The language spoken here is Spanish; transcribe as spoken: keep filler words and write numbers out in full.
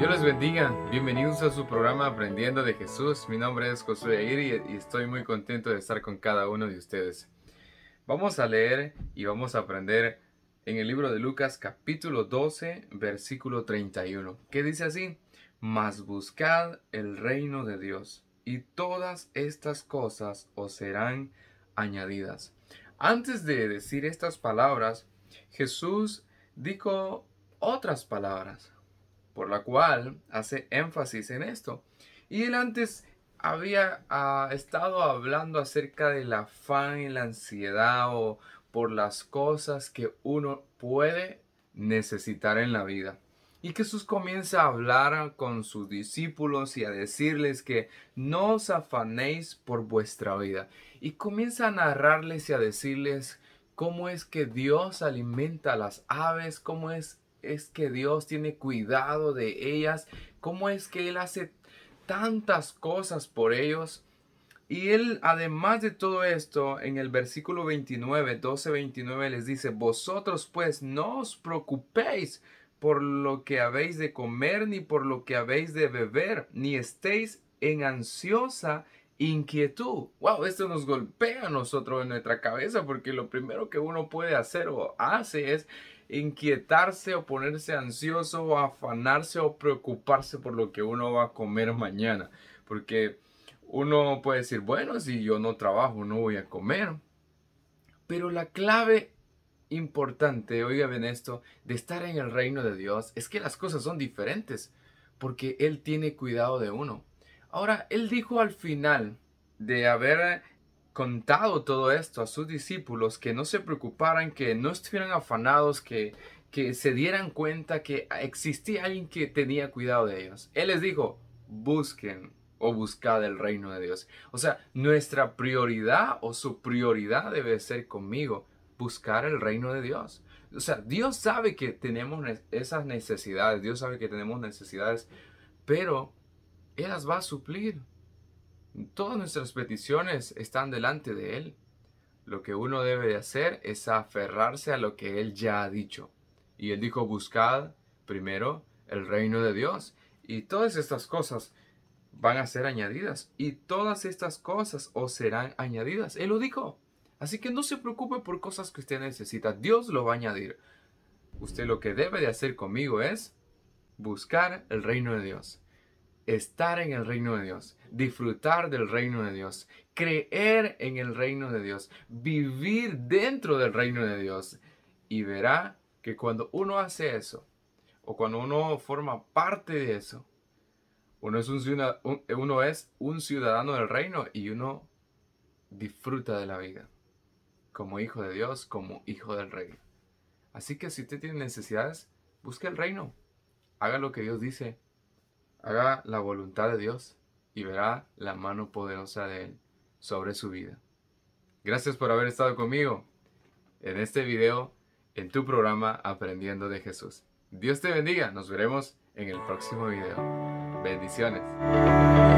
Dios les bendiga, bienvenidos a su programa Aprendiendo de Jesús. Mi nombre es Josué Aguirre y estoy muy contento de estar con cada uno de ustedes. Vamos a leer y vamos a aprender en el libro de Lucas capítulo doce, versículo treinta y uno, que dice así: Mas buscad el reino de Dios, y todas estas cosas os serán añadidas. Antes de decir estas palabras, Jesús dijo otras palabras, por la cual hace énfasis en esto. Y él antes había uh, estado hablando acerca del afán y la ansiedad o por las cosas que uno puede necesitar en la vida. Y Jesús comienza a hablar con sus discípulos y a decirles que no os afanéis por vuestra vida. Y comienza a narrarles y a decirles cómo es que Dios alimenta a las aves, cómo es es que Dios tiene cuidado de ellas, cómo es que Él hace tantas cosas por ellos. Y Él, además de todo esto, en el versículo veintinueve, doce veintinueve, les dice: Vosotros pues no os preocupéis por lo que habéis de comer, ni por lo que habéis de beber, ni estéis en ansiosa inquietud. Wow, esto nos golpea a nosotros en nuestra cabeza, porque lo primero que uno puede hacer o hace es inquietarse o ponerse ansioso o afanarse o preocuparse por lo que uno va a comer mañana. Porque uno puede decir, bueno, si yo no trabajo, no voy a comer. Pero la clave importante, oigan esto, de estar en el reino de Dios es que las cosas son diferentes, porque Él tiene cuidado de uno. Ahora, Él dijo al final de haber contado todo esto a sus discípulos que no se preocuparan, que no estuvieran afanados, que, que se dieran cuenta que existía alguien que tenía cuidado de ellos. Él les dijo: busquen o buscad el reino de Dios. O sea, nuestra prioridad o su prioridad debe ser conmigo, buscar el reino de Dios. O sea, Dios sabe que tenemos esas necesidades, Dios sabe que tenemos necesidades, pero Él las va a suplir. Todas nuestras peticiones están delante de Él. Lo que uno debe de hacer es aferrarse a lo que Él ya ha dicho. Y Él dijo: buscad primero el reino de Dios, y todas estas cosas van a ser añadidas. Y todas estas cosas os serán añadidas. Él lo dijo. Así que no se preocupe por cosas que usted necesita. Dios lo va a añadir. Usted lo que debe de hacer conmigo es buscar el reino de Dios. Estar en el reino de Dios, disfrutar del reino de Dios, creer en el reino de Dios, vivir dentro del reino de Dios. Y verá que cuando uno hace eso, o cuando uno forma parte de eso, uno es un ciudadano, uno es un ciudadano del reino y uno disfruta de la vida como hijo de Dios, como hijo del rey. Así que si usted tiene necesidades, busque el reino, haga lo que Dios dice. Haga la voluntad de Dios y verá la mano poderosa de Él sobre su vida. Gracias por haber estado conmigo en este video, en tu programa Aprendiendo de Jesús. Dios te bendiga. Nos veremos en el próximo video. Bendiciones.